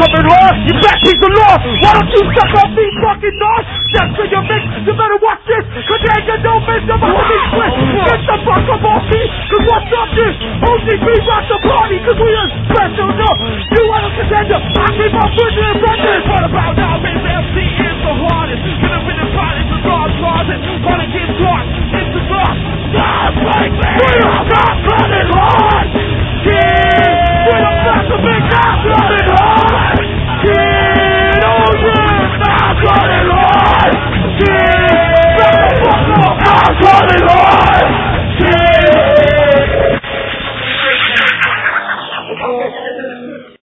common law. You black piece of law. Why don't you suck off these fucking dogs? That's for your mix. You better watch this. Cause there ain't no mix. I'm about to be split. Get the fuck up off me. Cause what's up this? OCB rock the party. Cause we are special. No, you are a contender. I keep on pushing in front of this. What about now? Baby, MC is the hardest. Get up in the body. The dog closet. Wanna get caught.